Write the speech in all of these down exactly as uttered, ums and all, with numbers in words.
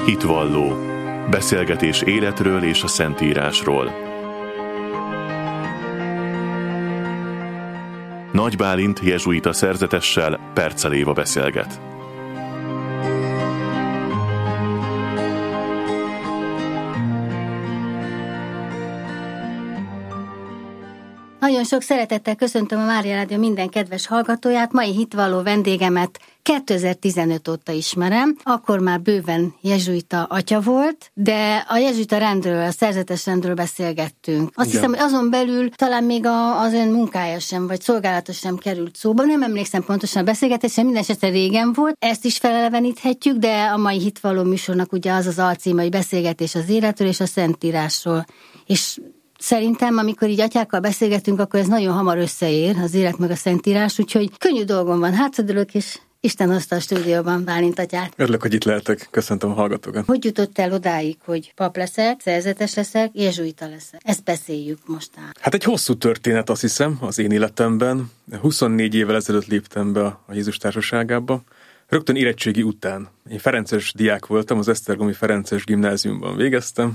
Hitvalló. Beszélgetés életről és a Szentírásról. Nagy Bálint jezsuita szerzetessel Percel Éva beszélget. Nagyon sok szeretettel köszöntöm a Mária Rádió minden kedves hallgatóját. Mai hitvalló vendégemet kétezer-tizenöt óta ismerem, akkor már bőven jezsuita atya volt, de a jezsuita rendről, a szerzetes rendről beszélgettünk. Azt Igen. hiszem, hogy azon belül talán még a, az ön munkája sem, vagy szolgálata sem került szóba. Nem emlékszem pontosan a beszélgetésre, minden esetre régen volt. Ezt is feleleveníthetjük, de a mai hitvalló műsornak ugye az az alcíme, hogy beszélgetés az életről és a Szentírásról. És szerintem, amikor így atyákkal beszélgetünk, akkor ez nagyon hamar összeér, az élet meg a Szentírás, úgyhogy könnyű dolgom van, hátradőlök, és Isten hozta a stúdióban Bálint atyát. Örülök, hogy itt lehetek. Köszöntöm a hallgatókat. Hogy jutott el odáig, hogy pap leszek, szerzetes leszek, jezsuita leszek? Ezt beszéljük most át. Hát egy hosszú történet, azt hiszem, az én életemben. huszonnégy évvel ezelőtt léptem be a Jézus társaságába. Rögtön érettségi után. Én ferences diák voltam, az Esztergomi Ferences Gimnáziumban végeztem.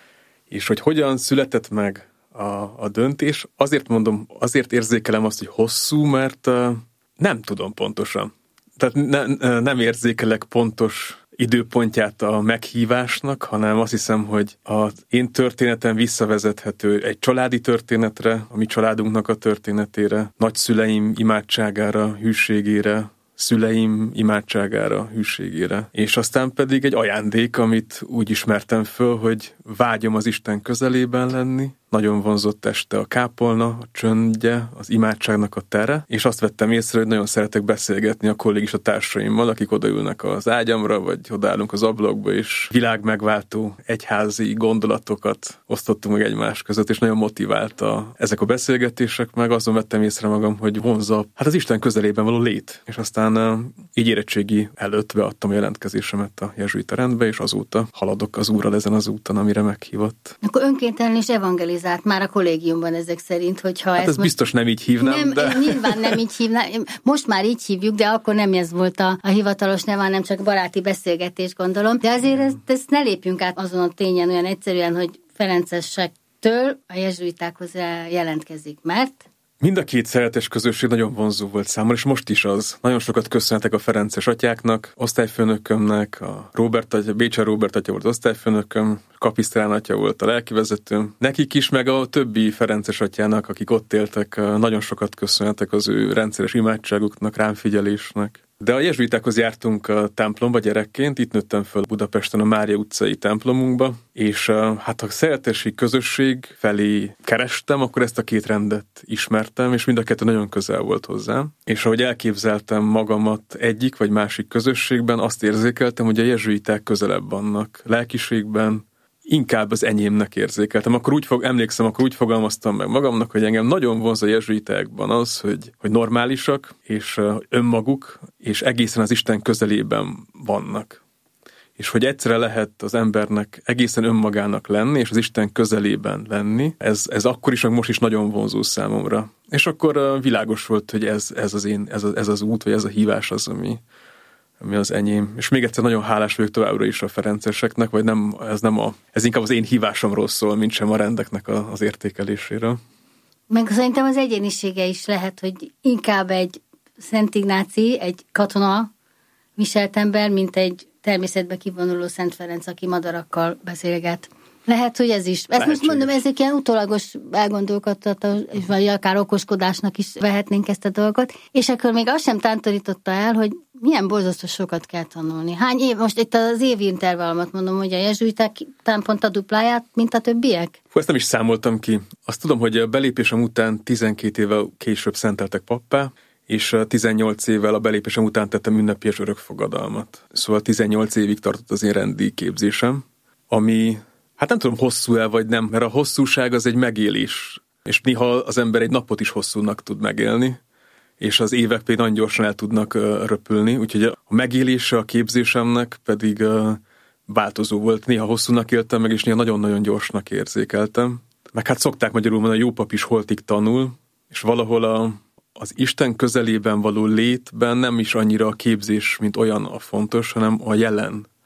És hogy hogyan született meg a, a döntés, azért mondom, azért érzékelem azt, hogy hosszú, mert uh, nem tudom pontosan. Tehát ne, nem érzékelek pontos időpontját a meghívásnak, hanem azt hiszem, hogy az én történetem visszavezethető egy családi történetre, a mi családunknak a történetére, nagyszüleim imádságára, hűségére, szüleim imádságára, hűségére. És aztán pedig egy ajándék, amit úgy ismertem föl, hogy vágyom az Isten közelében lenni. Nagyon vonzott este a kápolna, a csöndje, az imádságnak a tere, és azt vettem észre, hogy nagyon szeretek beszélgetni a kollégista társaimmal, akik odaülnek az ágyamra, vagy odaállunk az ablakba, és világmegváltó egyházi gondolatokat osztottunk meg egymás között, és nagyon motiválta ezek a beszélgetések, meg azon vettem észre magam, hogy vonza hát az Isten közelében való lét. És aztán így érettségi előtt beadtam a jelentkezésemet a jezsuita rendbe, és azóta haladok az Úrral ezen az úton, amire meghívott. Akkor önkéntelen és evangelizált már a kollégiumban ezek szerint, hogyha hát ez ezt most... biztos nem így hívnám, nem, de... Nyilván nem így hívnám, most már így hívjuk, de akkor nem ez volt a, a hivatalos neve, hanem csak baráti beszélgetés, gondolom. De azért ezt, ezt ne lépjünk át azon a tényen olyan egyszerűen, hogy ferencesektől a jezsuitákhoz jelentkezik, mert... Mind a két szeretes közösség nagyon vonzó volt számomra, és most is az. Nagyon sokat köszönhetek a ferences atyáknak, osztályfőnökömnek, a Róbert atya, Bécser Róbert atya volt az osztályfőnököm, Kapisztrán atya volt a lelkivezetőm. Nekik is, meg a többi ferences atyának, akik ott éltek, nagyon sokat köszönhetek az ő rendszeres imádságuknak, ránfigyelésnek. De a jezsuitákhoz jártunk a templomba gyerekként, itt nőttem föl Budapesten a Mária utcai templomunkba, és hát a szeretesi közösség felé kerestem, akkor ezt a két rendet ismertem, és mind a kettő nagyon közel volt hozzám. És ahogy elképzeltem magamat egyik vagy másik közösségben, azt érzékeltem, hogy a jezsuiták közelebb vannak lelkiségben, inkább az enyémnek érzékeltem. Akkor úgy fog, emlékszem, akkor úgy fogalmaztam meg magamnak, hogy engem nagyon vonz a jezsuitákban az, hogy, hogy normálisak, és önmaguk, és egészen az Isten közelében vannak. És hogy egyszerre lehet az embernek egészen önmagának lenni, és az Isten közelében lenni, ez, ez akkor is, meg most is nagyon vonzó számomra. És akkor világos volt, hogy ez, ez, az, én, ez, az, ez az út, vagy ez a hívás az, ami... ami az enyém. És még egyszer nagyon hálás vagyok továbbra is a ferenceseknek, vagy nem, ez nem a, ez inkább az én hívásomról szól, mint sem a rendeknek a, az értékeléséről. Meg szerintem az egyénisége is lehet, hogy inkább egy Szent Ignáci, egy katona viselt ember, mint egy természetbe kivonuló Szent Ferenc, aki madarakkal beszélget. Lehet, hogy ez is. Ezt Lehetséges. Most mondom, ezek ilyen utólagos elgondolkodtató, vagy akár okoskodásnak is vehetnénk ezt a dolgot. És akkor még azt sem tántorította el, hogy milyen borzasztó sokat kell tanulni. Hány év? Most itt az évi intervallumot mondom, hogy a jezsuiták talán pont a dupláját, mint a többiek? Hú, ezt nem is számoltam ki. Azt tudom, hogy a belépésem után tizenkét évvel később szenteltek pappá, és tizennyolc évvel a belépésem után tettem ünnepélyes örökfogadalmat. Szóval tizennyolc évig tartott az én rendi képzésem, ami... Hát nem tudom, hosszú-e vagy nem, mert a hosszúság az egy megélés, és néha az ember egy napot is hosszúnak tud megélni, és az évek pedig nagyon gyorsan el tudnak uh, röpülni, úgyhogy a megélése a képzésemnek pedig uh, változó volt. Néha hosszúnak éltem meg, és néha nagyon-nagyon gyorsnak érzékeltem. Meg hát szokták magyarul mondani, a jó pap is holtig tanul, és valahol a, az Isten közelében való létben nem is annyira a képzés, mint olyan a fontos, hanem a jelen.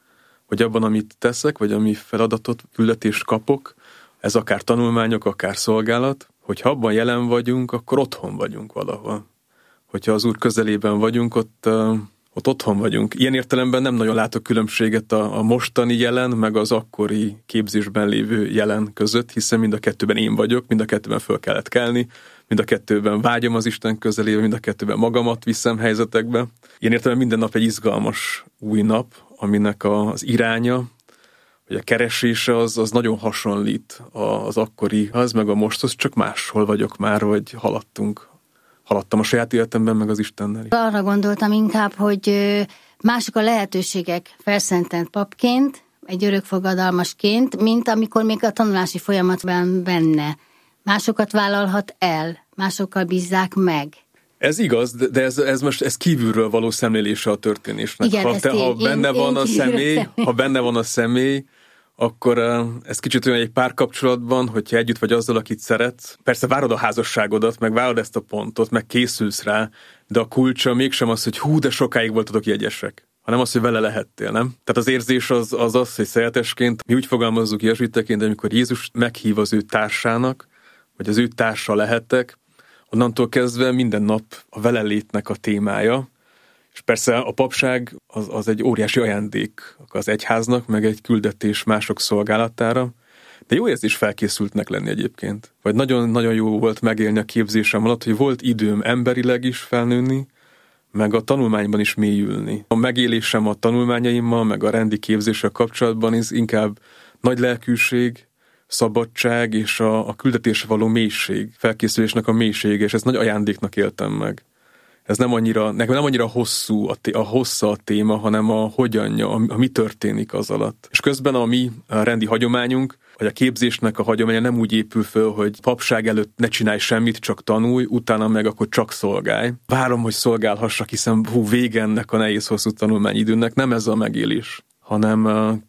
hogy abban, amit teszek, vagy ami feladatot, küldetést kapok, ez akár tanulmányok, akár szolgálat, hogyha abban jelen vagyunk, akkor otthon vagyunk valahol. Hogyha az Úr közelében vagyunk, ott, ott otthon vagyunk. Ilyen értelemben nem nagyon látok különbséget a, a mostani jelen, meg az akkori képzésben lévő jelen között, hiszen mind a kettőben én vagyok, mind a kettőben föl kellett kelni, mind a kettőben vágyom az Isten közelébe, mind a kettőben magamat viszem helyzetekbe. Ilyen értelemben minden nap egy izgalmas új nap, aminek az iránya, hogy a keresése az, az nagyon hasonlít az akkorihoz, meg a mosthoz, csak máshol vagyok már, vagy haladtunk. Haladtam a saját életemben, meg az Istennel is. Arra gondoltam inkább, hogy mások a lehetőségek felszentelt papként, egy örökfogadalmasként, mint amikor még a tanulási folyamatban benne. Másokat vállalhat el, másokkal bízzák meg. Ez igaz, de ez, ez most ez kívülről való szemlélése a történésnek. Igen, ha, te, ha én, benne én, van én a személy, személy, ha benne van a személy, akkor ez kicsit olyan egy párkapcsolatban, hogyha együtt vagy azzal, akit szeretsz. Persze várod a házasságodat, meg várod ezt a pontot, meg készülsz rá, de a kulcsa mégsem az, hogy hú, de sokáig voltatok jegyesek, hanem az, hogy vele lehettél, nem? Tehát az érzés az az, az hogy szeretesként, mi úgy fogalmazzuk jezsuiteként, de amikor Jézus meghív az ő társának, vagy az ő társa lehettek, onnantól kezdve minden nap a velelétnek a témája, és persze a papság az, az egy óriási ajándék az egyháznak, meg egy küldetés mások szolgálatára, de jó érzés felkészültnek lenni egyébként. Vagy nagyon-nagyon jó volt megélni a képzésem alatt, hogy volt időm emberileg is felnőni, meg a tanulmányban is mélyülni. A megélésem a tanulmányaimmal, meg a rendi képzéssel kapcsolatban is inkább nagy lelkűség, szabadság és a, a küldetésre való mélység, felkészülésnek a mélysége, és ezt nagy ajándéknak éltem meg. Ez nem annyira, nekem nem annyira hosszú, a, té- a hossza a téma, hanem a hogyanja, a, a mi történik az alatt. És közben a mi a rendi hagyományunk, vagy a képzésnek a hagyománya nem úgy épül föl, hogy papság előtt ne csinálj semmit, csak tanulj, utána meg akkor csak szolgálj. Várom, hogy szolgálhassak, hiszen hú, vége ennek a nehéz hosszú tanulmányidőnek, nem ez a megélés, hanem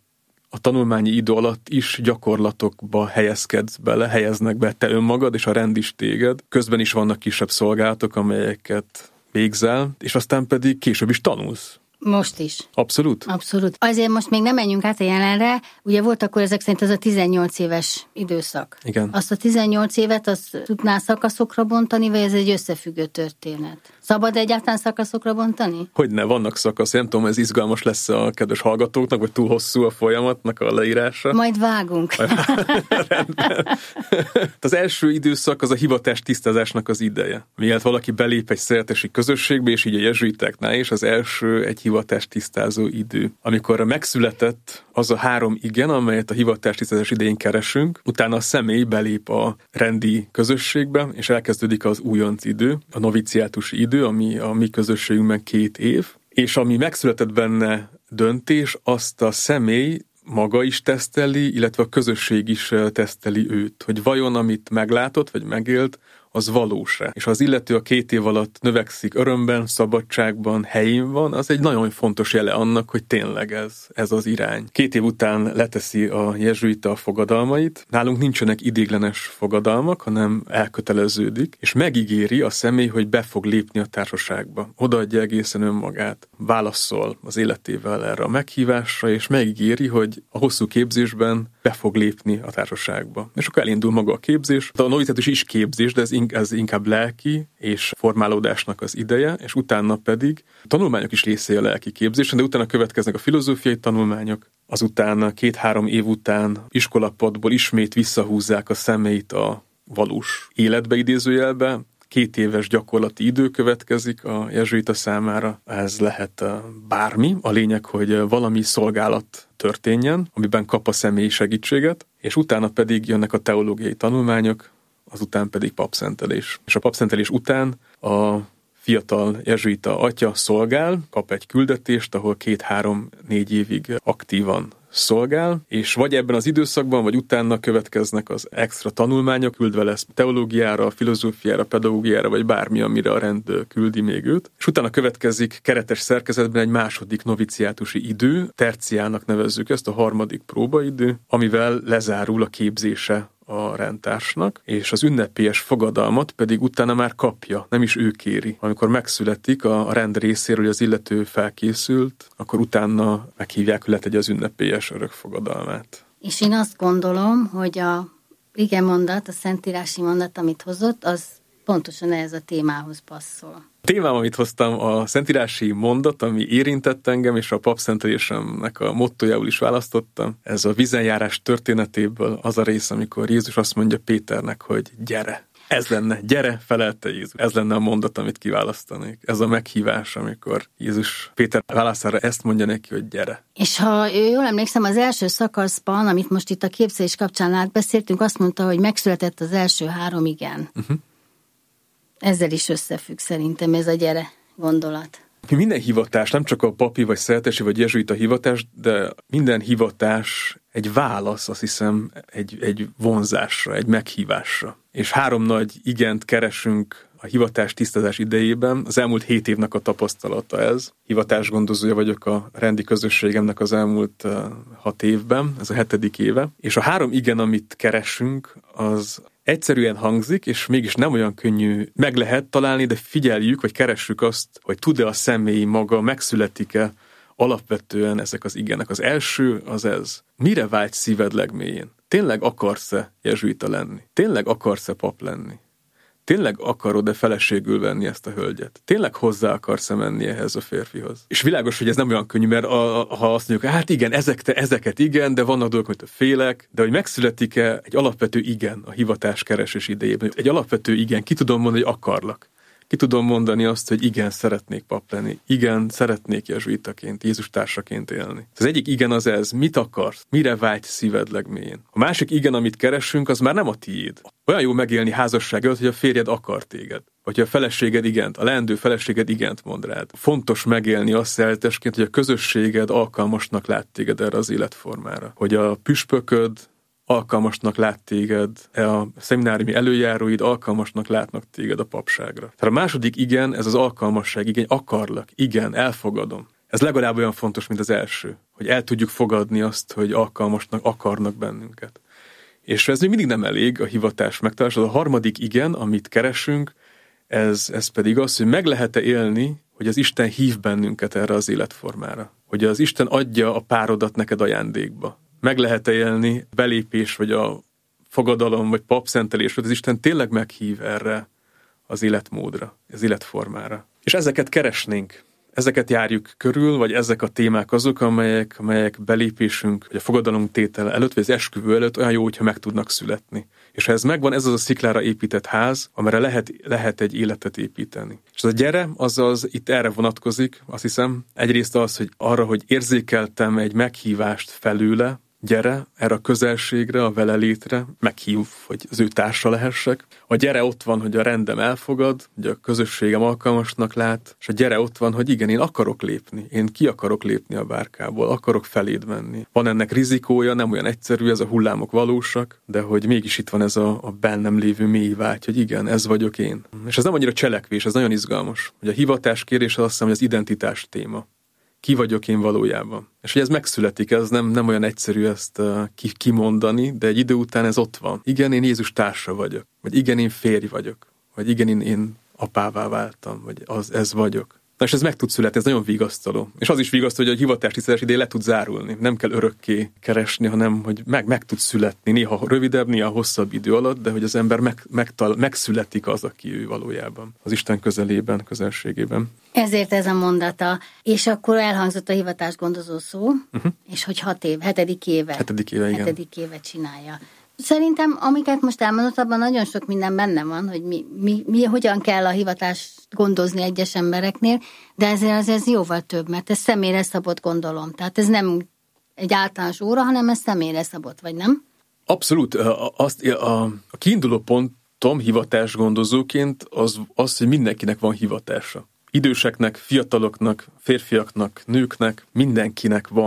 a tanulmányi idő alatt is gyakorlatokba helyezkedsz bele, helyeznek be te önmagad, és a rend is téged. Közben is vannak kisebb szolgálatok, amelyeket végzel, és aztán pedig később is tanulsz. Most is. Abszolút? Abszolút. Azért most még nem menjünk át a jelenre. Ugye volt akkor ezek szerint az a tizennyolc éves időszak. Igen. Azt a tizennyolc évet azt tudnál szakaszokra bontani, vagy ez egy összefüggő történet? Szabad egyáltalán szakaszokra bontani? Hogyne, vannak szakasz. Nem tudom, ez izgalmas lesz a kedves hallgatóknak, vagy túl hosszú a folyamatnak a leírása. Majd vágunk. Rendben. Az első időszak az a hivatás tisztázásnak az ideje. Mielőtt valaki belép egy szeretesi közösségbe, és így a jezsuitáknál is az első egy hivatás tisztázó idő. Amikor megszületett az a három igen, amelyet a hivatás tisztázás idején keresünk, utána a személy belép a rendi közösségbe, és elkezdődik az újonc idő, a noviciátusi idő, ami a mi közösségünkben két év, és ami megszületett benne döntés, azt a személy maga is teszteli, illetve a közösség is teszteli őt, hogy vajon amit meglátott, vagy megélt, az valós-e. És ha az illető a két év alatt növekszik örömben, szabadságban, helyén van, az egy nagyon fontos jele annak, hogy tényleg ez, ez az irány. Két év után leteszi a jezsuita a fogadalmait. Nálunk nincsenek idéglenes fogadalmak, hanem elköteleződik, és megígéri a személy, hogy be fog lépni a társaságba. Odaadja egészen önmagát, válaszol az életével erre a meghívásra, és megígéri, hogy a hosszú képzésben be fog lépni a társaságba. És akkor elindul maga a képzés. A noviciátus is képzés, de ez ez inkább lelki és formálódásnak az ideje, és utána pedig a tanulmányok is részei a lelki képzésen, de utána következnek a filozófiai tanulmányok, azután két-három év után iskolapadból ismét visszahúzzák a személyt a valós életbe idézőjelbe, két éves gyakorlati idő következik a jezsuita számára. Ez lehet bármi, a lényeg, hogy valami szolgálat történjen, amiben kap a személy segítséget, és utána pedig jönnek a teológiai tanulmányok, azután pedig papszentelés. És a papszentelés után a fiatal jezsuita atya szolgál, kap egy küldetést, ahol két-három-négy évig aktívan szolgál, és vagy ebben az időszakban, vagy utána következnek az extra tanulmányok, küldve lesz teológiára, filozófiára, pedagógiára, vagy bármi, amire a rend küldi még őt. És utána következik keretes szerkezetben egy második noviciátusi idő, terciának nevezzük ezt, a harmadik próbaidő, amivel lezárul a képzése a rendtársnak, és az ünnepélyes fogadalmat pedig utána már kapja, nem is ő kéri. Amikor megszületik a rend részéről, hogy az illető felkészült, akkor utána meghívják, hogy letegye az ünnepélyes örökfogadalmát. És én azt gondolom, hogy a ige mondat, a szentírási mondat, amit hozott, az pontosan ehhez a témához passzol. A témám, amit hoztam, a szentírási mondat, ami érintett engem, és a papszentelésemnek a mottójául is választottam. Ez a vízenjárás történetéből az a rész, amikor Jézus azt mondja Péternek, hogy gyere. Ez lenne, gyere, felelte Jézus. Ez lenne a mondat, amit kiválasztanék. Ez a meghívás, amikor Jézus Péter válaszára ezt mondja neki, hogy gyere. És ha jól emlékszem, az első szakaszban, amit most itt a képzelés kapcsán átbeszéltünk, azt mondta, hogy megszületett az első három igen. Uh-huh. Ezzel is összefügg szerintem ez a gyere gondolat. Minden hivatás, nem csak a papi, vagy szerzetesi, vagy jezsuita hivatás, de minden hivatás egy válasz, azt hiszem, egy, egy vonzásra, egy meghívásra. És három nagy igent keresünk a hivatás tisztázás idejében. Az elmúlt hét évnek a tapasztalata ez. Hivatásgondozója vagyok a rendi közösségemnek az elmúlt uh, hat évben, ez a hetedik éve. És a három igen, amit keresünk, az egyszerűen hangzik, és mégis nem olyan könnyű meg lehet találni, de figyeljük, vagy keressük azt, hogy tud-e a személy maga, megszületik-e alapvetően ezek az igenek. Az első az ez. Mire vágy szíved legmélyén? Tényleg akarsz-e jezsuita lenni? Tényleg akarsz-e pap lenni? Tényleg akarod-e feleségül venni ezt a hölgyet? Tényleg hozzá akarsz-e menni ehhez a férfihoz? És világos, hogy ez nem olyan könnyű, mert a, a, ha azt mondjuk, hát igen, ezek, te, ezeket igen, de vannak dolgok, amit félek, de hogy megszületik-e egy alapvető igen a hivatás keresés idejében? Egy alapvető igen, ki tudom mondani, hogy akarlak. Ki tudom mondani azt, hogy igen, szeretnék pap lenni. Igen, szeretnék jezsuitaként, Jézus társaként élni. Az egyik igen az ez, mit akarsz? Mire vágysz szíved legmélyén? A másik igen, amit keresünk, az már nem a tiéd. Olyan jó megélni házasságot, hogy a férjed akar téged. Vagy a feleséged igent, a leendő feleséged igent mond rád. Fontos megélni azt szeretesként, hogy a közösséged alkalmasnak lát téged erre az életformára. Hogy a püspököd alkalmasnak lát téged, a szemináriumi előjáróid alkalmasnak látnak téged a papságra. Tehát a második igen, ez az alkalmasság, igen, akarlak, igen, elfogadom. Ez legalább olyan fontos, mint az első, hogy el tudjuk fogadni azt, hogy alkalmasnak akarnak bennünket. És ez még mindig nem elég a hivatás megtalálása. A harmadik igen, amit keresünk, ez, ez pedig az, hogy meg lehet-e élni, hogy az Isten hív bennünket erre az életformára. Hogy az Isten adja a párodat neked ajándékba. Meg lehet élni belépés, vagy a fogadalom, vagy papszentelés, hogy az Isten tényleg meghív erre az életmódra, az életformára. És ezeket keresnénk, ezeket járjuk körül, vagy ezek a témák azok, amelyek, amelyek belépésünk, vagy a fogadalom tétele előtt, vagy az esküvő előtt olyan jó, hogyha meg tudnak születni. És ha ez megvan, ez az a sziklára épített ház, amire lehet, lehet egy életet építeni. És az a gyere, azaz itt erre vonatkozik, azt hiszem, egyrészt az, hogy arra, hogy érzékeltem egy meghívást felőle, gyere erre a közelségre, a vele létre, meghív, hogy az ő társa lehessek. A gyere ott van, hogy a rendem elfogad, hogy a közösségem alkalmasnak lát, és a gyere ott van, hogy igen, én akarok lépni, én ki akarok lépni a bárkából, akarok feléd menni. Van ennek rizikója, nem olyan egyszerű, ez a hullámok valósak, de hogy mégis itt van ez a, a bennem lévő mély vágy, hogy igen, ez vagyok én. És ez nem annyira cselekvés, ez nagyon izgalmas. Hogy a hivatás kérés azt hiszem, hogy az identitás téma. Ki vagyok én valójában. És hogy ez megszületik, ez nem, nem olyan egyszerű ezt uh, kimondani, de egy idő után ez ott van. Igen, én Jézus társa vagyok. Vagy igen, én férj vagyok. Vagy igen, én, én apává váltam. Vagy az, ez vagyok. Na és ez meg tud születni, ez nagyon vigasztaló. És az is vigasztaló, hogy a hivatás tisztelés idején le tud zárulni. Nem kell örökké keresni, hanem hogy meg, meg tud születni. Néha rövidebb, néha hosszabb idő alatt, de hogy az ember meg, megtal, megszületik az, aki ő valójában. Az Isten közelében, közelségében. Ezért ez a mondata. És akkor elhangzott a hivatásgondozó szó, uh-huh. és hogy hat év, hetedik éve. Hetedik éve, igen. Hetedik éve csinálja. Szerintem, amiket most elmondott, abban nagyon sok minden benne van, hogy mi, mi, mi hogyan kell a hivatást gondozni egyes embereknél, de ezért az ez jóval több, mert ez személyre szabott, gondolom. Tehát ez nem egy általános óra, hanem ez személyre szabott, vagy nem? Abszolút. Azt, a, a kiinduló pontom hivatásgondozóként az, az, hogy mindenkinek van hivatása. Időseknek, fiataloknak, férfiaknak, nőknek, mindenkinek van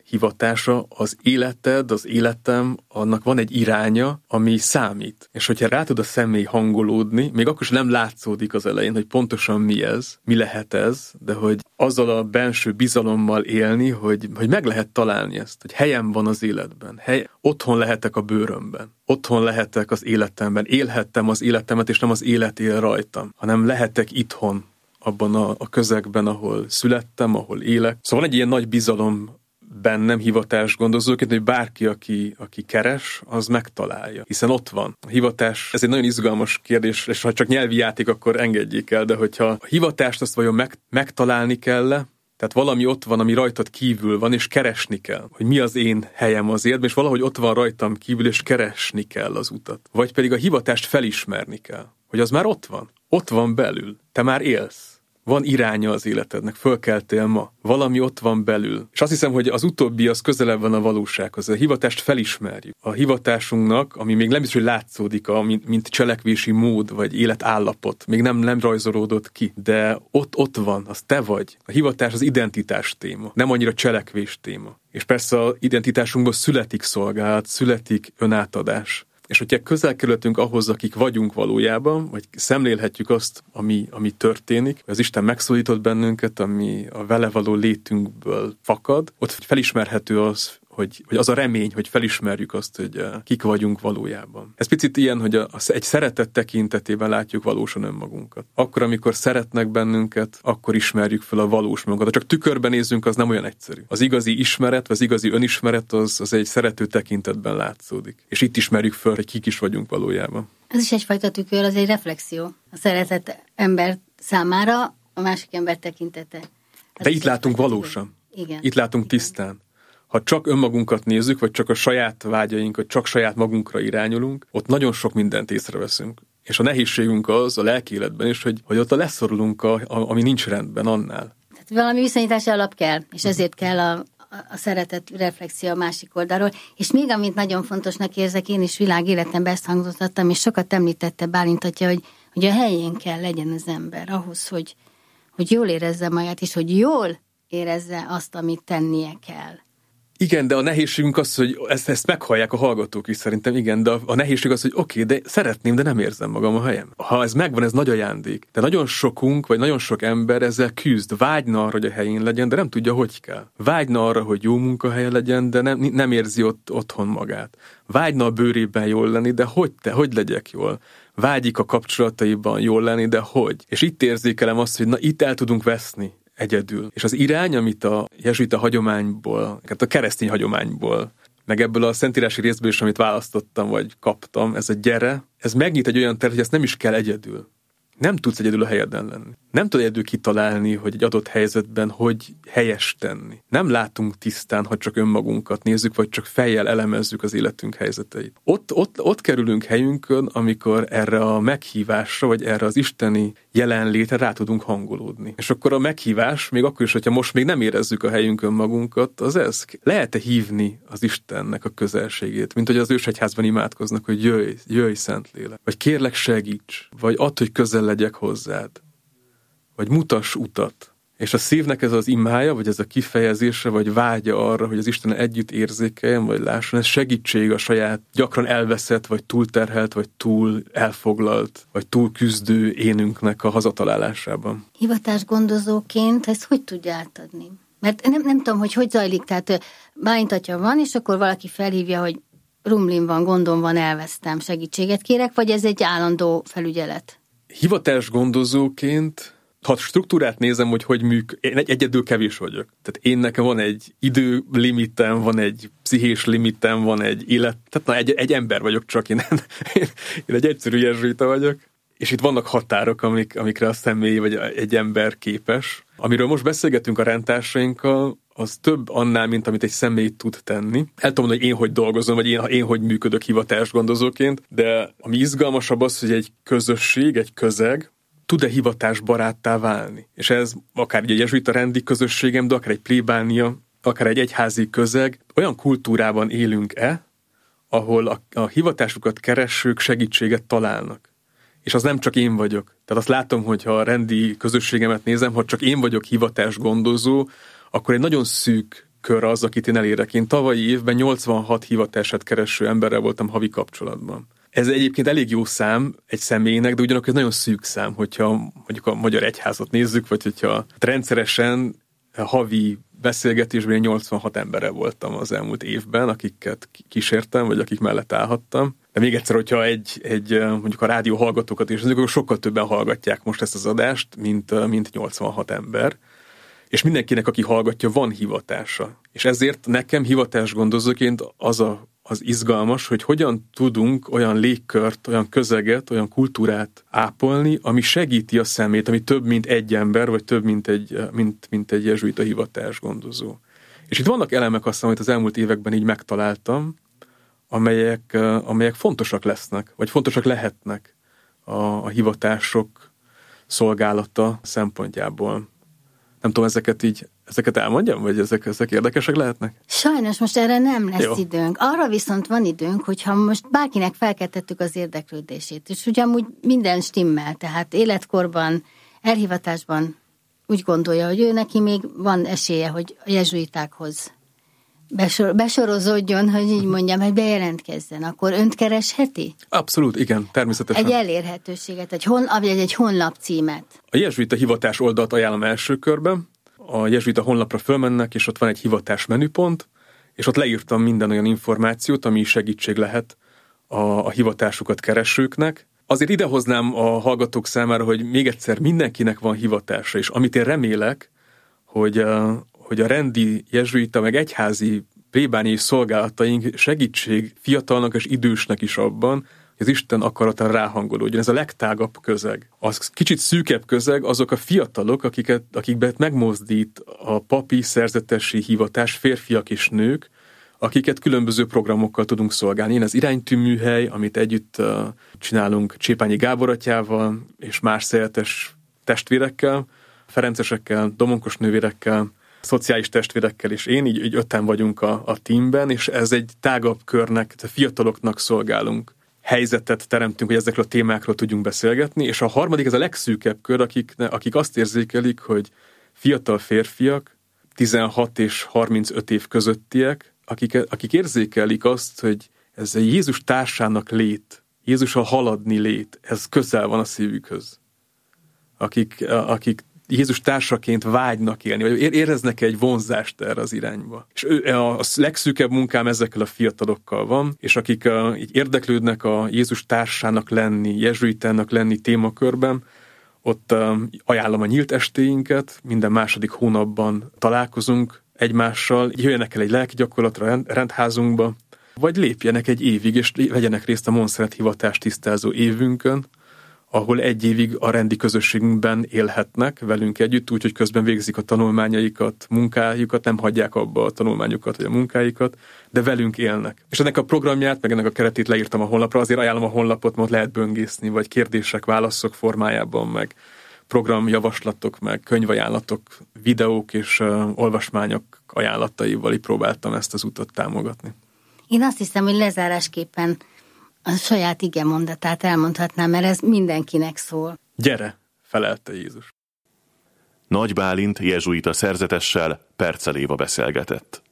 hivatása, az életed, az életem, annak van egy iránya, ami számít. És hogyha rá tud a személy hangolódni, még akkor sem nem látszódik az elején, hogy pontosan mi ez, mi lehet ez, de hogy azzal a benső bizalommal élni, hogy, hogy meg lehet találni ezt, hogy helyem van az életben, hely, otthon lehetek a bőrömben, otthon lehetek az életemben, élhettem az életemet, és nem az élet él rajtam, hanem lehetek itthon, abban a, a közegben, ahol születtem, ahol élek. Szóval van egy ilyen nagy bizalom bennem hivatásgondozóként, hogy bárki, aki, aki keres, az megtalálja. Hiszen ott van. A hivatás, ez egy nagyon izgalmas kérdés, és ha csak nyelvi játék, akkor engedjék el, de hogyha a hivatást azt vajon meg, megtalálni kell, tehát valami ott van, ami rajtad kívül van, és keresni kell, hogy mi az én helyem az életben, és valahogy ott van rajtam kívül, és keresni kell az utat. Vagy pedig a hivatást felismerni kell, hogy az már ott van. Ott van belül. Te már élsz. Van iránya az életednek, fölkeltél ma. Valami ott van belül. És azt hiszem, hogy az utóbbi az közelebb van a valósághoz. A hivatást felismerjük. A hivatásunknak, ami még nem is, hogy látszódik, a, mint, mint cselekvési mód, vagy életállapot, még nem, nem rajzolódott ki, de ott, ott van, az te vagy. A hivatás az identitás téma, nem annyira cselekvés téma. És persze az identitásunkból születik szolgálat, születik önátadás. És hogyha közel kerültünk ahhoz, akik vagyunk valójában, vagy szemlélhetjük azt, ami, ami történik, az Isten megszólított bennünket, ami a vele való létünkből fakad, ott felismerhető az, hogy, hogy az a remény, hogy felismerjük azt, hogy kik vagyunk valójában. Ez picit ilyen, hogy a, a, egy szeretet tekintetében látjuk valósan önmagunkat. Akkor, amikor szeretnek bennünket, akkor ismerjük fel a valós magunkat. Ha csak tükörben nézzünk, az nem olyan egyszerű. Az igazi ismeret, az igazi önismeret, az, az egy szerető tekintetben látszódik. És itt ismerjük fel, hogy kik is vagyunk valójában. Ez is egyfajta tükör, az egy reflexió. A szeretett ember számára a másik ember tekintete. Ez De itt látunk valósan. Igen. Itt látunk Igen. tisztán. Ha csak önmagunkat nézzük, vagy csak a saját vágyainkat, csak saját magunkra irányulunk, ott nagyon sok mindent észreveszünk. És a nehézségünk az a lelki életben is, hogy, hogy ott a leszorulunk, a, a, ami nincs rendben annál. Tehát valami viszonyítási alap kell, és ezért kell a, a szeretet reflexió a másik oldalról. És még amit nagyon fontosnak érzek, én is világéletemben ezt hangoztattam, és sokat említette Bálint atya, hogy, hogy a helyén kell legyen az ember ahhoz, hogy, hogy jól érezze magát, és hogy jól érezze azt, amit tennie kell. Igen, de a nehézségünk az, hogy ezt, ezt meghallják a hallgatók is szerintem, igen, de a, a nehézség az, hogy oké, okay, de szeretném, de nem érzem magam a helyem. Ha ez megvan, ez nagy ajándék. De nagyon sokunk, vagy nagyon sok ember ezzel küzd, vágyna arra, hogy a helyén legyen, de nem tudja, hogy kell. Vágyna arra, hogy jó munkahelye legyen, de nem, nem érzi ott otthon magát. Vágyna a bőrében jól lenni, de hogy te, hogy legyek jól? Vágyik a kapcsolataiban jól lenni, de hogy? És itt érzékelem azt, hogy na itt el tudunk veszni. Egyedül. És az irány, amit a jezsuita hagyományból, a keresztény hagyományból, meg ebből a szentírási részből is, amit választottam, vagy kaptam, ez a gyere, ez megnyit egy olyan teret, hogy ezt nem is kell egyedül. Nem tudsz egyedül a helyeden lenni. Nem tudod egyedül kitalálni, hogy egy adott helyzetben hogy helyes tenni. Nem látunk tisztán, ha csak önmagunkat nézzük, vagy csak fejjel elemezzük az életünk helyzeteit. Ott, ott, ott kerülünk helyünkön, amikor erre a meghívásra, vagy erre az isteni jelenlétre rá tudunk hangolódni. És akkor a meghívás, még akkor is, hogyha most még nem érezzük a helyünkön magunkat, az ez. Lehet-e hívni az Istennek a közelségét, mint hogy az ősegyházban imádkoznak, hogy jöjj, jöjj Szentlélek, vagy kérlek segíts, vagy add, hogy közel legyek hozzád, vagy mutass utat. És a szívnek ez az imája, vagy ez a kifejezése, vagy vágya arra, hogy az Isten együtt érzékeljen, vagy lásson, ez segítség a saját gyakran elveszett, vagy túlterhelt, vagy túl elfoglalt, vagy túl küzdő énünknek a hazatalálásában. Hivatásgondozóként ezt hogy tudja átadni? Mert nem, nem tudom, hogy hogy zajlik, tehát Bálint atya van, és akkor valaki felhívja, hogy rumlin van, gondom van, elvesztem, segítséget kérek, vagy ez egy állandó felügyelet? Hivatásgondozóként, ha struktúrát nézem, hogy hogy működik, én egy egyedül kevés vagyok. Tehát én nekem van egy időlimitem, van egy pszichés limitem, van egy élet, tehát na, egy, egy ember vagyok csak, én, én, én egy egyszerű jezsuita vagyok, és itt vannak határok, amik, amikre a személy vagy egy ember képes. Amiről most beszélgetünk a rendtársainkkal, az több annál, mint amit egy személy tud tenni. El tudom mondani, hogy én hogy dolgozom, vagy én, én hogy működök hivatásgondozóként, de ami izgalmasabb az, hogy egy közösség, egy közeg tud-e hivatásbaráttá válni. És ez akár egy jezsuita rendi közösségem, de akár egy plébánia, akár egy egyházi közeg, olyan kultúrában élünk-e, ahol a, a hivatásukat keresők segítséget találnak. És az nem csak én vagyok. Tehát azt látom, hogy ha a rendi közösségemet nézem, ha csak én vagyok hivatásgondozó, akkor egy nagyon szűk légkör az, akit én elérek. Én tavalyi évben nyolcvanhat hivatását kereső emberrel voltam havi kapcsolatban. Ez egyébként elég jó szám egy személynek, de ugyanakkor ez nagyon szűk szám, hogyha mondjuk a Magyar Egyházat nézzük, vagy hogyha rendszeresen havi beszélgetésben én nyolcvanhat emberrel voltam az elmúlt évben, akiket kísértem, vagy akik mellett állhattam. De még egyszer, hogyha egy, egy mondjuk a rádió hallgatókat is, akkor sokkal többen hallgatják most ezt az adást, mint, mint nyolcvanhat ember. És mindenkinek, aki hallgatja, van hivatása. És ezért nekem hivatásgondozóként az a az izgalmas, hogy hogyan tudunk olyan légkört, olyan közeget, olyan kultúrát ápolni, ami segíti a szemét, ami több, mint egy ember, vagy több, mint egy, mint, mint egy jezsuita hivatásgondozó. És itt vannak elemek azt, amit az elmúlt években így megtaláltam, amelyek, amelyek fontosak lesznek, vagy fontosak lehetnek a, a hivatások szolgálata szempontjából. Nem tudom, ezeket így, ezeket elmondjam, vagy ezek, ezek érdekesek lehetnek? Sajnos most erre nem lesz Jó. időnk. Arra viszont van időnk, hogyha most bárkinek felkeltettük az érdeklődését, és ugye amúgy minden stimmel, tehát életkorban, elhivatásban úgy gondolja, hogy ő neki még van esélye, hogy a jezsuitákhoz besor, besorozódjon, hogy így mondjam, hogy bejelentkezzen, akkor önt keresheti? Abszolút, igen, természetesen. Egy elérhetőséget, egy, hon, vagy egy honlap címet. A jezsuita hivatás oldalt ajánlom első körben. A jezsuita honlapra fölmennek, és ott van egy hivatás menüpont, és ott leírtam minden olyan információt, ami segítség lehet a, a hivatásukat keresőknek. Azért idehoznám a hallgatók számára, hogy még egyszer mindenkinek van hivatása, és amit én remélek, hogy a, hogy a rendi jezsuita meg egyházi plébániai szolgálataink segítség fiatalnak és idősnek is abban, hogy az Isten akaratára ráhangolódjon. Ez a legtágabb közeg. Az kicsit szűkebb közeg azok a fiatalok, akiket, akikben megmozdít a papi szerzetesi hivatás, férfiak és nők, akiket különböző programokkal tudunk szolgálni. Én az iránytűműhely, amit együtt uh, csinálunk Csépányi Gábor atyával és más szeretes testvérekkel, ferencesekkel, domonkos nővérekkel, szociális testvérekkel, és én, így, így öten vagyunk a, a teamben, és ez egy tágabb körnek, a fiataloknak szolgálunk. Helyzetet teremtünk, hogy ezekről a témákról tudjunk beszélgetni, és a harmadik, ez a legszűkebb kör, akik, akik azt érzékelik, hogy fiatal férfiak, tizenhat és harmincöt év közöttiek, akik, akik érzékelik azt, hogy ez a Jézus társának lét, Jézussal haladni lét, ez közel van a szívükhöz. Akik, akik Jézus társaként vágynak élni, vagy éreznek egy vonzást erre az irányba. És ő, a legszűkebb munkám ezekkel a fiatalokkal van, és akik a, így érdeklődnek a Jézus társának lenni, jezsuitának lenni témakörben, ott um, ajánlom a nyílt estéinket, minden második hónapban találkozunk egymással, jöjjenek el egy lelki gyakorlatra rend, rendházunkba, vagy lépjenek egy évig, és vegyenek részt a Monszeret hivatás tisztázó évünkön, ahol egy évig a rendi közösségünkben élhetnek velünk együtt, úgyhogy közben végzik a tanulmányaikat, munkájukat, nem hagyják abba a tanulmányukat vagy a munkáikat, de velünk élnek. És ennek a programját, meg ennek a keretét leírtam a honlapra, azért ajánlom a honlapot, mert lehet böngészni, vagy kérdések, válaszok formájában, meg programjavaslatok, meg könyvajánlatok, videók és uh, olvasmányok ajánlataival így próbáltam ezt az utat támogatni. Én azt hiszem, hogy lezárásképpen a saját ige mondatát elmondhatnám, mert ez mindenkinek szól. Gyere, felelte Jézus. Nagy Bálint jezsuita szerzetessel Percel Éva beszélgetett.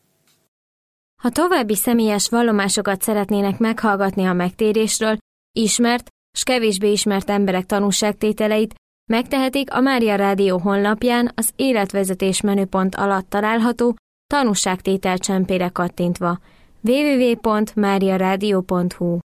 Ha további személyes vallomásokat szeretnének meghallgatni a megtérésről, ismert s kevésbé ismert emberek tanúságtételeit, megtehetik a Mária Rádió honlapján az életvezetés menüpont alatt található tanúságtétel csempére kattintva. double-u double-u double-u pont mária rádió pont hu